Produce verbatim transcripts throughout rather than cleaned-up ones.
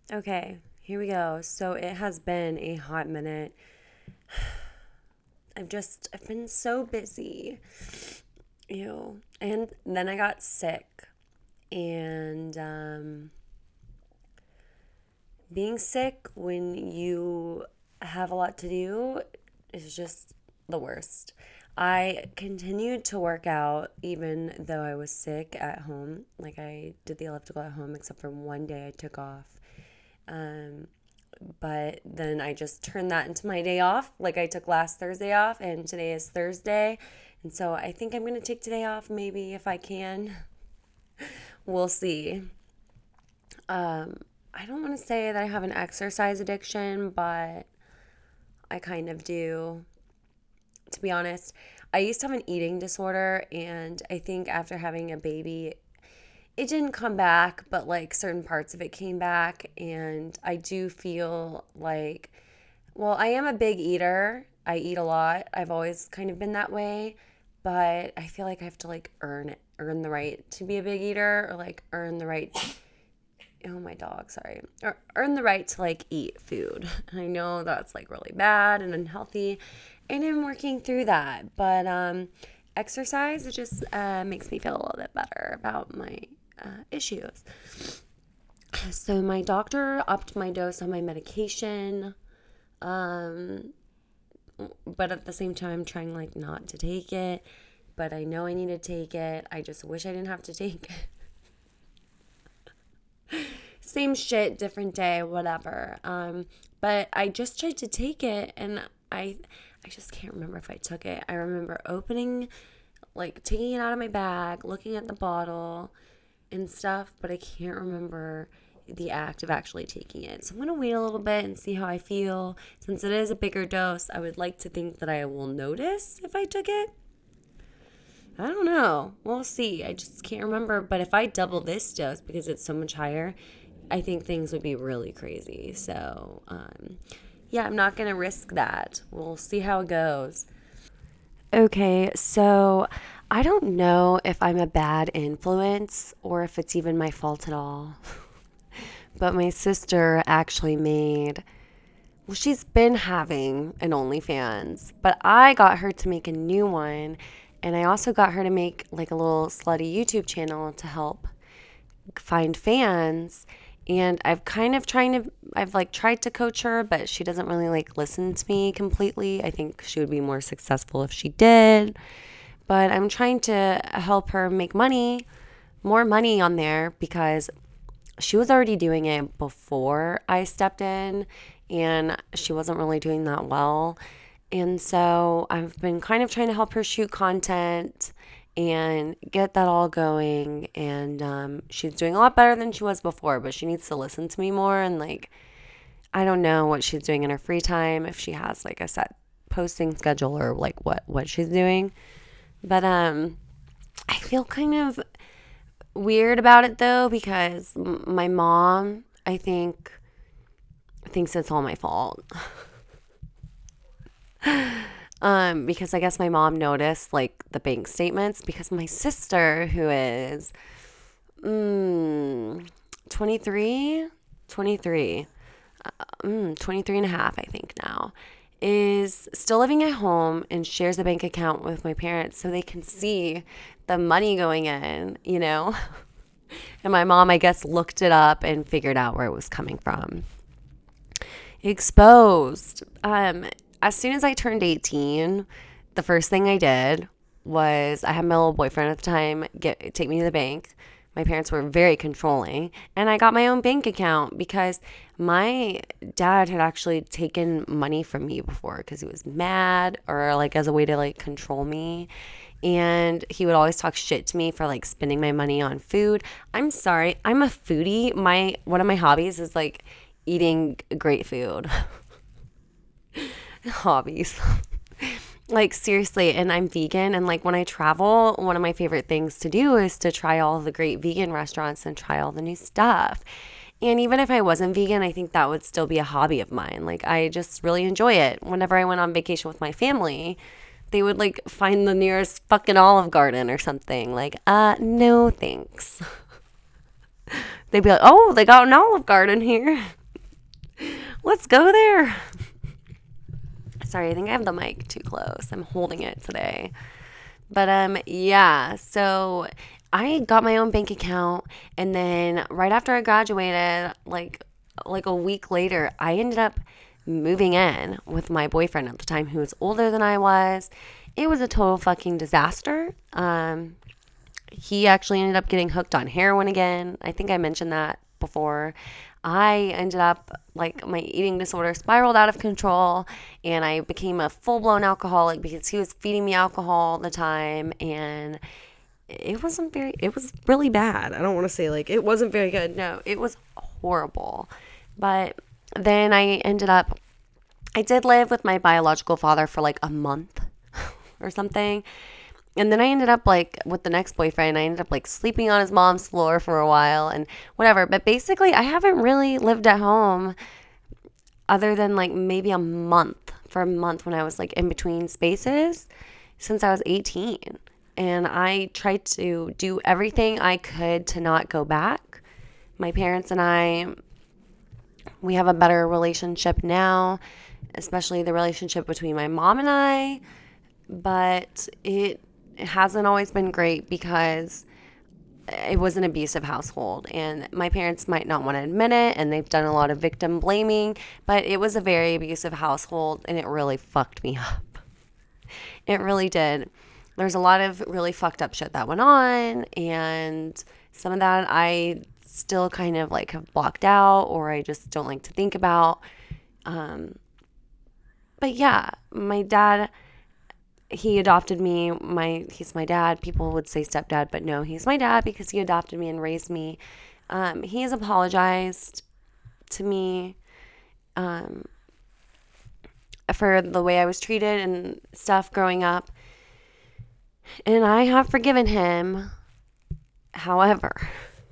Okay, here we go. So it has been a hot minute. I've just, I've been so busy. Ew. And then I got sick. And um, being sick when you have a lot to do is just the worst. I continued to work out even though I was sick at home. Like I did the elliptical at home, except for one day I took off. Um, but then I just turned that into my day off. Like I took last Thursday off, and today is Thursday. And so I think I'm going to take today off, maybe if I can. We'll see. Um, I don't want to say that I have an exercise addiction, but I kind of do, to be honest. I used to have an eating disorder, and I think after having a baby, it didn't come back, but like certain parts of it came back. And I do feel like, well, I am a big eater. I eat a lot. I've always kind of been that way, but I feel like I have to like earn it, earn the right to be a big eater, or like earn the right. Oh, my dog, sorry. Or earn the right to like eat food. And I know that's like really bad and unhealthy, and I'm working through that. But um, exercise, it just uh, makes me feel a little bit better about my uh, issues. So my doctor upped my dose on my medication, um, but at the same time, I'm trying like not to take it. But I know I need to take it. I just wish I didn't have to take it. Same shit, different day, whatever. Um, but I just tried to take it, and I, I just can't remember if I took it. I remember opening, like taking it out of my bag, looking at the bottle and stuff, but I can't remember the act of actually taking it. So I'm gonna wait a little bit and see how I feel. Since it is a bigger dose, I would like to think that I will notice if I took it. I don't know. We'll see. I just can't remember. But if I double this dose because it's so much higher, I think things would be really crazy. So, um, yeah, I'm not going to risk that. We'll see how it goes. Okay, so I don't know if I'm a bad influence or if it's even my fault at all. But my sister actually made, well, she's been having an OnlyFans, but I got her to make a new one. And I also got her to make like a little slutty YouTube channel to help find fans. And I've kind of trying to, I've like tried to coach her, but she doesn't really like listen to me completely. I think she would be more successful if she did. But I'm trying to help her make money, more money on there, because she was already doing it before I stepped in, and she wasn't really doing that well. And so I've been kind of trying to help her shoot content and get that all going. And um, she's doing a lot better than she was before, but she needs to listen to me more. And like, I don't know what she's doing in her free time, if she has like a set posting schedule or like what, what she's doing. But um, I feel kind of weird about it though, because m- my mom, I think, thinks it's all my fault. Um, because I guess my mom noticed like the bank statements, because my sister, who is mm, twenty-three, twenty-three, uh, mm, twenty-three and a half, I think now, is still living at home and shares a bank account with my parents so they can see the money going in, you know? And my mom, I guess, looked it up and figured out where it was coming from. Exposed. Um, as soon as I turned eighteen, the first thing I did was, I had my little boyfriend at the time get take me to the bank. My parents were very controlling, and I got my own bank account because my dad had actually taken money from me before because he was mad, or like as a way to like control me. And he would always talk shit to me for like spending my money on food. I'm sorry, I'm a foodie. My one of my hobbies is like eating great food. Hobbies. Like seriously, and I'm vegan, and like when I travel, one of my favorite things to do is to try all the great vegan restaurants and try all the new stuff. And even if I wasn't vegan, I think that would still be a hobby of mine. Like I just really enjoy it. Whenever I went on vacation with my family, they would like find the nearest fucking Olive Garden or something. Like, uh, no thanks. They'd be like, "Oh, they got an Olive Garden here." Let's go there. Sorry, I think I have the mic too close. I'm holding it today. But um, yeah, so I got my own bank account, and then right after I graduated, like like a week later, I ended up moving in with my boyfriend at the time, who was older than I was. It was a total fucking disaster. Um, he actually ended up getting hooked on heroin again. I think I mentioned that before. I ended up, like, my eating disorder spiraled out of control, and I became a full-blown alcoholic because he was feeding me alcohol all the time, and it wasn't very, it was really bad. I don't want to say, like, it wasn't very good. No, it was horrible. But then I ended up, I did live with my biological father for, like, a month or something. And then I ended up, like, with the next boyfriend, I ended up, like, sleeping on his mom's floor for a while and whatever. But basically, I haven't really lived at home other than, like, maybe a month, for a month when I was, like, in between spaces since I was eighteen. And I tried to do everything I could to not go back. My parents and I, we have a better relationship now, especially the relationship between my mom and I. But it... It hasn't always been great because it was an abusive household, and my parents might not want to admit it, and they've done a lot of victim blaming, but it was a very abusive household, and it really fucked me up. It really did. There's a lot of really fucked up shit that went on, and some of that I still kind of like have blocked out, or I just don't like to think about. Um, but yeah, my dad... He adopted me. My he's my dad. People would say stepdad, but no, he's my dad because he adopted me and raised me. Um, he has apologized to me um, for the way I was treated and stuff growing up, and I have forgiven him. However,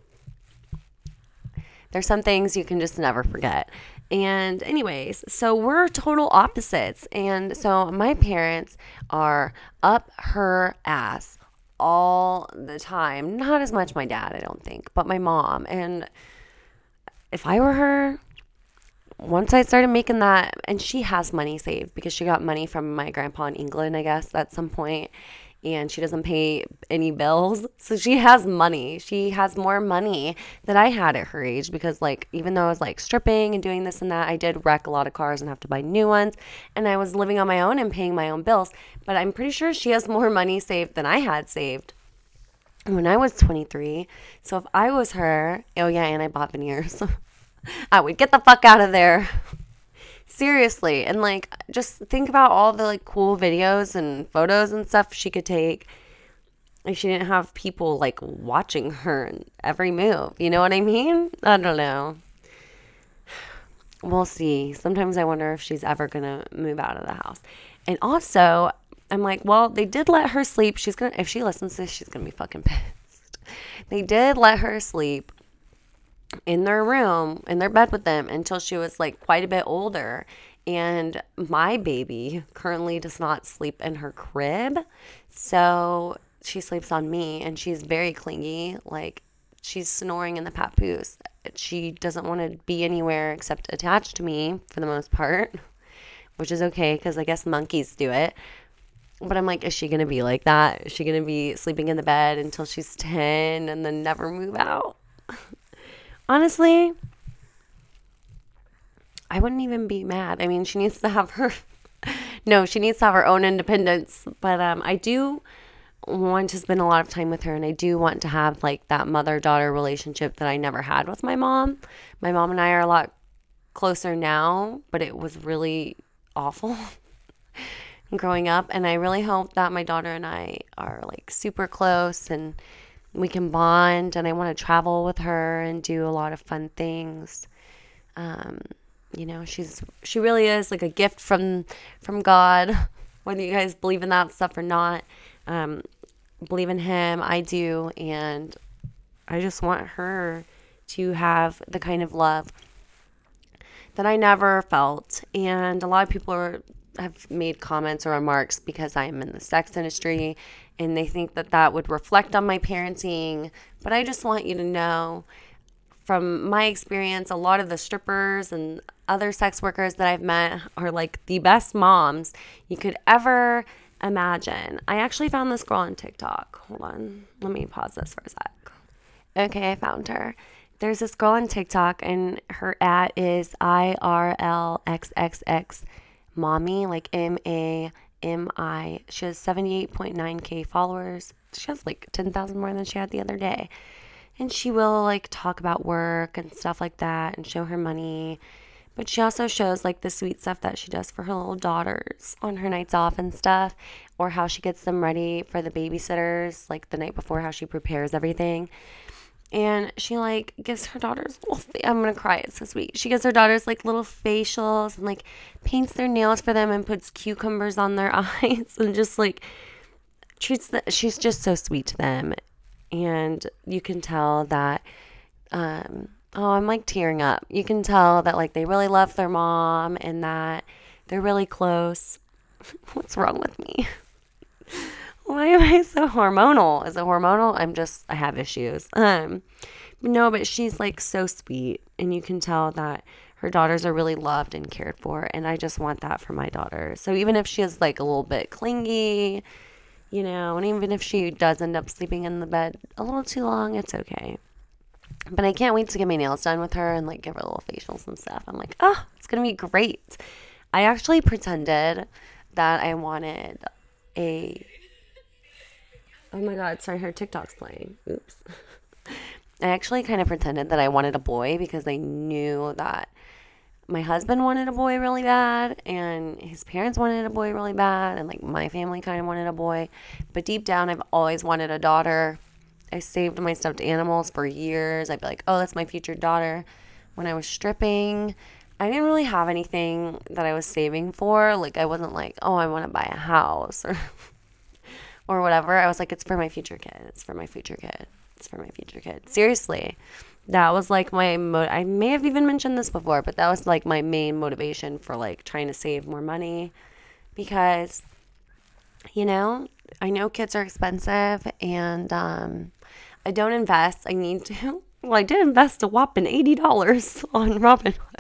there's some things you can just never forget. And anyways, so we're total opposites. And so my parents are up her ass all the time. Not as much my dad, I don't think, but my mom. And if I were her, once I started making that, and she has money saved because she got money from my grandpa in England, I guess, at some point. And she doesn't pay any bills. So she has money. She has more money than I had at her age because, like, even though I was, like, stripping and doing this and that, I did wreck a lot of cars and have to buy new ones. And I was living on my own and paying my own bills. But I'm pretty sure she has more money saved than I had saved when I was twenty-three. So if I was her, oh, yeah, and I bought veneers. I would get the fuck out of there. Seriously. And, like, just think about all the, like, cool videos and photos and stuff she could take if she didn't have people, like, watching her every move. You know what I mean? I don't know. We'll see. Sometimes I wonder if she's ever going to move out of the house. And also, I'm like, well, they did let her sleep. She's going to, if she listens to this, she's going to be fucking pissed. They did let her sleep in their room, in their bed with them until she was like quite a bit older. And my baby currently does not sleep in her crib. So she sleeps on me and she's very clingy. Like she's snoring in the papoose. She doesn't want to be anywhere except attached to me for the most part, which is okay because I guess monkeys do it. But I'm like, is she going to be like that? Is she going to be sleeping in the bed until she's ten and then never move out? Honestly, I wouldn't even be mad. I mean, she needs to have her, no, she needs to have her own independence. But um, I do want to spend a lot of time with her. And I do want to have like that mother-daughter relationship that I never had with my mom. My mom and I are a lot closer now, but it was really awful growing up. And I really hope that my daughter and I are like super close and we can bond, and I want to travel with her and do a lot of fun things. Um, you know, she's she really is like a gift from from God, whether you guys believe in that stuff or not. Um, believe in him, I do, and I just want her to have the kind of love that I never felt. And a lot of people are, have made comments or remarks because I'm in the sex industry, and they think that that would reflect on my parenting. But I just want you to know, from my experience, a lot of the strippers and other sex workers that I've met are like the best moms you could ever imagine. I actually found this girl on TikTok. Hold on. Let me pause this for a sec. Okay, I found her. There's this girl on TikTok, and her at is I R L X X X Mommy, like M A M I. She has seventy-eight point nine K followers. She has like ten thousand more than she had the other day. And she will like talk about work and stuff like that and show her money. But she also shows like the sweet stuff that she does for her little daughters on her nights off and stuff, or how she gets them ready for the babysitters, like the night before, how she prepares everything. And she like gives her daughters little fa- I'm gonna cry, it's so sweet. She gives her daughters like little facials and like paints their nails for them and puts cucumbers on their eyes and just like treats the she's just so sweet to them. And you can tell that um oh, I'm like tearing up. You can tell that like they really love their mom and that they're really close. What's wrong with me? Why am I so hormonal? Is it hormonal? I'm just, I have issues. Um, no, but she's like so sweet, and you can tell that her daughters are really loved and cared for, and I just want that for my daughter. So even if she is like a little bit clingy, you know, and even if she does end up sleeping in the bed a little too long, it's okay. But I can't wait to get my nails done with her and like give her little facials and stuff. I'm like, oh, it's going to be great. I actually pretended that I wanted a... Oh my God, sorry, her TikTok's playing. Oops. I actually kind of pretended that I wanted a boy because I knew that my husband wanted a boy really bad and his parents wanted a boy really bad and like my family kind of wanted a boy. But deep down, I've always wanted a daughter. I saved my stuffed animals for years. I'd be like, oh, that's my future daughter. When I was stripping, I didn't really have anything that I was saving for. Like, I wasn't like, oh, I want to buy a house or... or whatever. I was like, it's for my future kid. It's for my future kid. It's for my future kid. Seriously. That was like my, mo- I may have even mentioned this before, but that was like my main motivation for like trying to save more money because, you know, I know kids are expensive and um, I don't invest. I need to. Well, I did invest a whopping eighty dollars on Robinhood.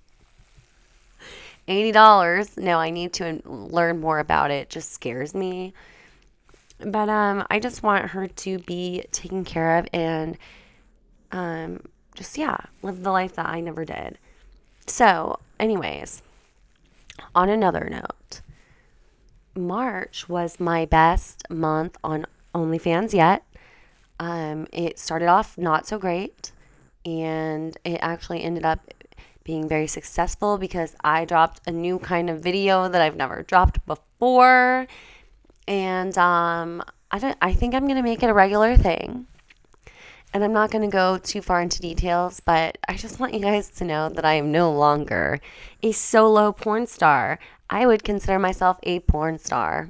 eighty dollars. No, I need to learn more about it. It just scares me. But um, I just want her to be taken care of and um, just, yeah, live the life that I never did. So, anyways, on another note, March was my best month on OnlyFans yet. Um, it started off not so great, and it actually ended up being very successful because I dropped a new kind of video that I've never dropped before. And um, I don't. I think I'm going to make it a regular thing. And I'm not going to go too far into details, but I just want you guys to know that I am no longer a solo porn star. I would consider myself a porn star.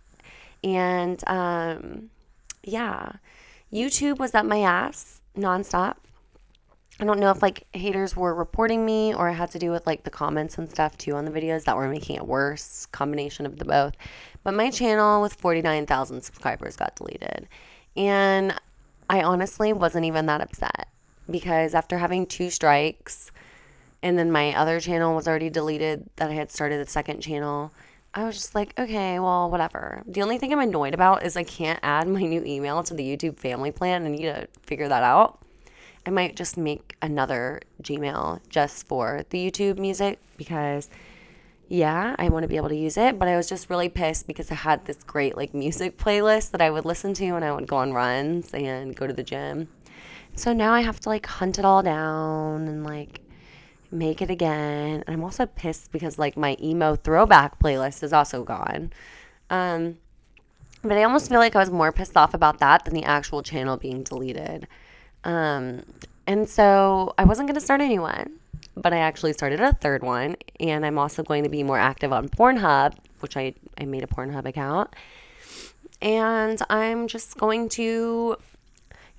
And um, yeah, YouTube was up my ass nonstop. I don't know if like haters were reporting me or it had to do with like the comments and stuff too on the videos that were making it worse, combination of the both. But my channel with forty-nine thousand subscribers got deleted. And I honestly wasn't even that upset because after having two strikes and then my other channel was already deleted that I had started the second channel, I was just like, okay, well, whatever. The only thing I'm annoyed about is I can't add my new email to the YouTube family plan. I need to figure that out. I might just make another Gmail just for the YouTube music because, yeah, I want to be able to use it. But I was just really pissed because I had this great, like, music playlist that I would listen to when I would go on runs and go to the gym. So now I have to, like, hunt it all down and, like, make it again. And I'm also pissed because, like, my emo throwback playlist is also gone. Um, but I almost feel like I was more pissed off about that than the actual channel being deleted. Um, and so I wasn't going to start a new one, but I actually started a third one, and I'm also going to be more active on Pornhub, which I, I made a Pornhub account, and I'm just going to,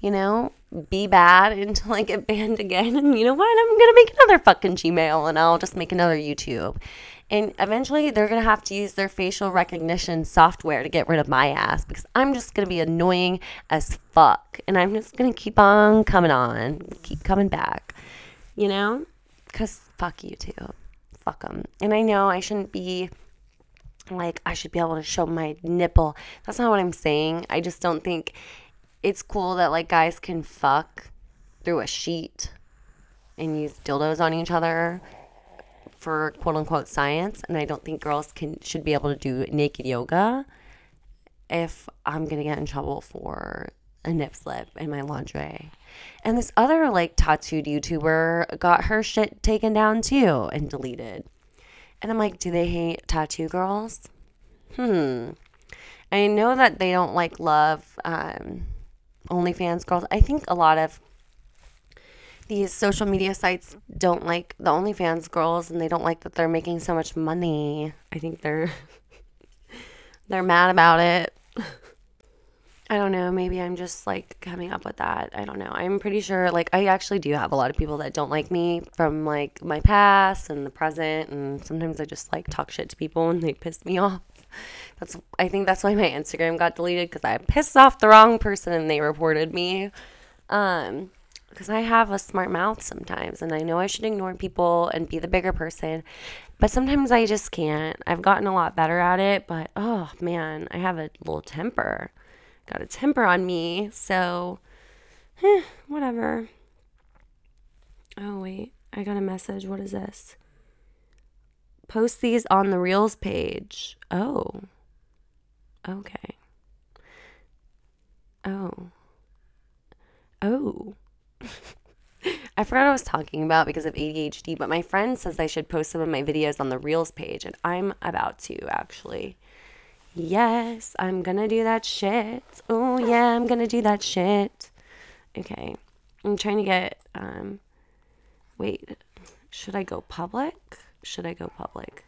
you know, be bad until I get banned again. And you know what? I'm going to make another fucking Gmail and I'll just make another YouTube. And eventually they're going to have to use their facial recognition software to get rid of my ass because I'm just going to be annoying as fuck. And I'm just going to keep on coming on, keep coming back, you know, because fuck YouTube. Fuck them. And I know I shouldn't be like, I should be able to show my nipple. That's not what I'm saying. I just don't think it's cool that like guys can fuck through a sheet and use dildos on each other for quote unquote science. And I don't think girls can should be able to do naked yoga if I'm gonna get in trouble for a nip slip in my lingerie. And this other like tattooed YouTuber got her shit taken down too and deleted. And I'm like, do they hate tattoo girls? Hmm. I know that they don't like love um, OnlyFans girls. I think a lot of these social media sites don't like the OnlyFans girls, and they don't like that they're making so much money. I think they're they're mad about it. I don't know. Maybe I'm just like coming up with that. I don't know. I'm pretty sure like I actually do have a lot of people that don't like me from like my past and the present. And sometimes I just like talk shit to people and they piss me off. That's I think that's why my Instagram got deleted, because I pissed off the wrong person and they reported me. Um, because I have a smart mouth sometimes and I know I should ignore people and be the bigger person. But sometimes I just can't. I've gotten a lot better at it. But oh man, I have a little temper. Got a temper on me, so eh, whatever. Oh, wait. I got a message. What is this? Post these on the Reels page. Oh. Okay. Oh. Oh. I forgot what I was talking about because of A D H D, but my friend says I should post some of my videos on the Reels page, and I'm about to, actually. Yes, I'm gonna do that shit. Oh, yeah, I'm gonna do that shit. Okay. I'm trying to get, um, wait, should I go public? Should I go public?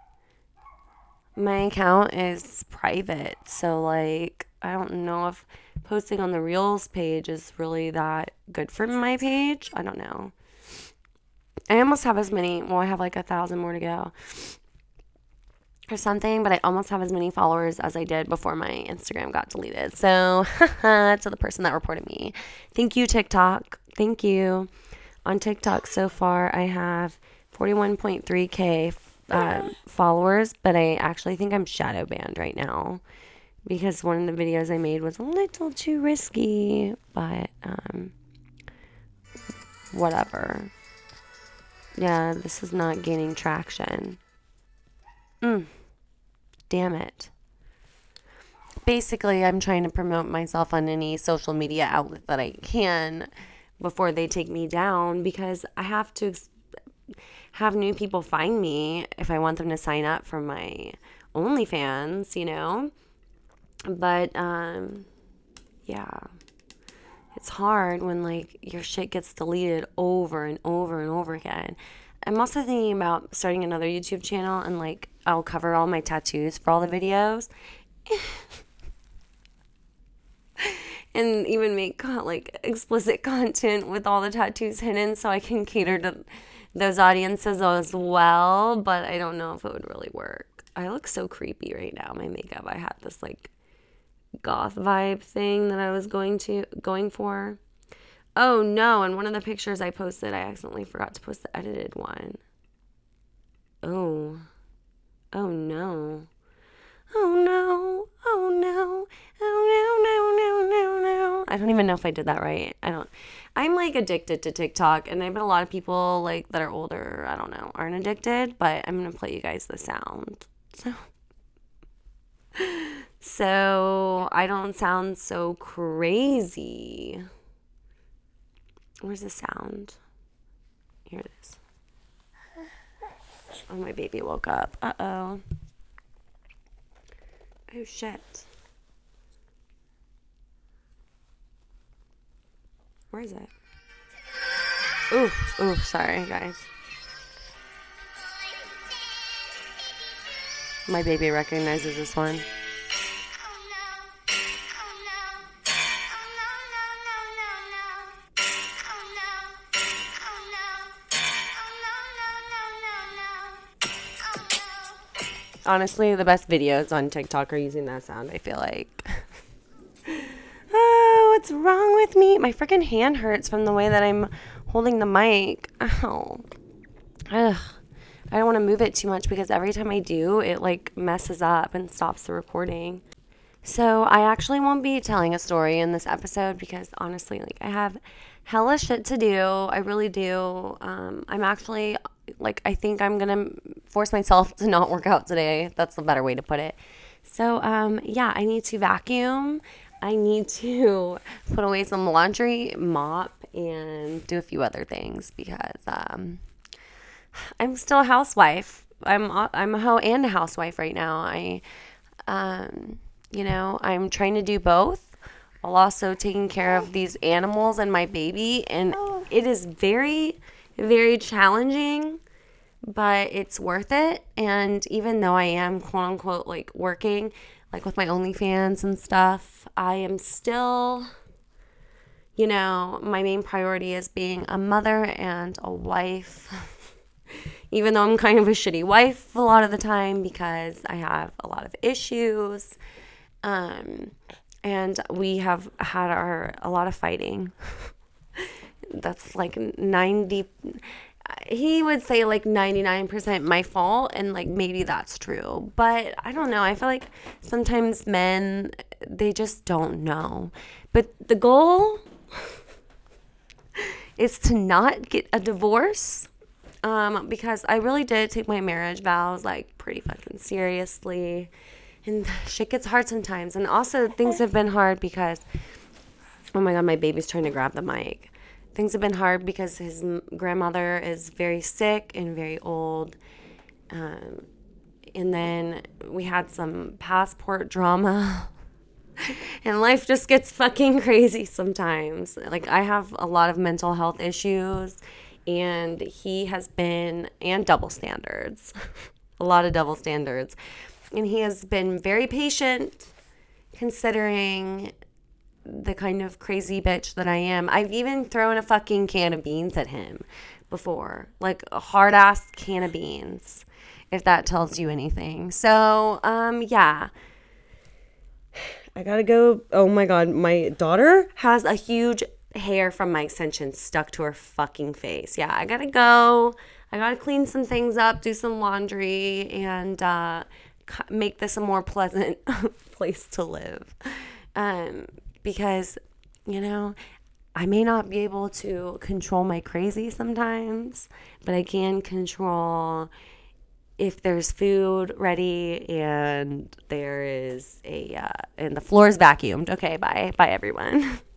My account is private, so, like, I don't know if posting on the Reels page is really that good for my page. I don't know. I almost have as many, well, I have, like, a thousand more to go. Or something, but I almost have as many followers as I did before my Instagram got deleted. So, to the person that reported me. Thank you, TikTok. Thank you. On TikTok so far, I have forty-one point three K uh, followers, but I actually think I'm shadow banned right now because one of the videos I made was a little too risky, but um, whatever. Yeah, this is not gaining traction. Mm. Damn it. Basically, I'm trying to promote myself on any social media outlet that I can before they take me down, because I have to ex- have new people find me if I want them to sign up for my OnlyFans, you know? But, um, yeah. It's hard when, like, your shit gets deleted over and over and over again. I'm also thinking about starting another YouTube channel, and like I'll cover all my tattoos for all the videos and even make like explicit content with all the tattoos hidden so I can cater to those audiences as well. But I don't know if it would really work. I look so creepy right now. My makeup, I had this like goth vibe thing that I was going to going for. Oh no, and one of the pictures I posted, I accidentally forgot to post the edited one. Oh. Oh no. Oh no. Oh no. Oh no, no, no, no, no. I don't even know if I did that right. I don't. I'm like addicted to TikTok, and I bet a lot of people like that are older, I don't know, aren't addicted, but I'm going to play you guys the sound. So. So I don't sound so crazy. Where's the sound? Here it is. Oh, my baby woke up. Uh-oh. Oh, shit. Where is it? Ooh, ooh, sorry, guys. My baby recognizes this one. Honestly, the best videos on TikTok are using that sound, I feel like. Oh, what's wrong with me? My freaking hand hurts from the way that I'm holding the mic. Ow. Ugh. I don't want to move it too much because every time I do, it like messes up and stops the recording. So I actually won't be telling a story in this episode because honestly, like I have hella shit to do. I really do. Um, I'm actually like, I think I'm going to force myself to not work out today. That's a better way to put it. So um, yeah, I need to vacuum. I need to put away some laundry, mop, and do a few other things because um, I'm still a housewife. I'm I'm a hoe and a housewife right now. I, um, you know, I'm trying to do both while also taking care of these animals and my baby, and it is very, very challenging, but it's worth it. And even though I am quote unquote like working, like with my OnlyFans and stuff, I am still, you know, my main priority is being a mother and a wife. Even though I'm kind of a shitty wife a lot of the time because I have a lot of issues. Um, and we have had our a lot of fighting. That's like ninety, he would say like ninety-nine percent my fault, and like maybe that's true. But I don't know. I feel like sometimes men, they just don't know. But the goal is to not get a divorce. Um, because I really did take my marriage vows like pretty fucking seriously, and shit gets hard sometimes. And also things have been hard because, oh my God, my baby's trying to grab the mic. Things have been hard because his grandmother is very sick and very old. Um, and then we had some passport drama. And life just gets fucking crazy sometimes. Like I have a lot of mental health issues. And he has been, and double standards, a lot of double standards. And he has been very patient considering the kind of crazy bitch that I am. I've even thrown a fucking can of beans at him before, like a hard ass can of beans, if that tells you anything. So, um, yeah. I gotta go. Oh my God, my daughter has a huge hair from my extensions stuck to her fucking face. Yeah, I gotta go. I gotta clean some things up, do some laundry, and uh, make this a more pleasant place to live. Um, because, you know, I may not be able to control my crazy sometimes, but I can control if there's food ready and there is a, uh, and the floor is vacuumed. Okay, bye. Bye, everyone.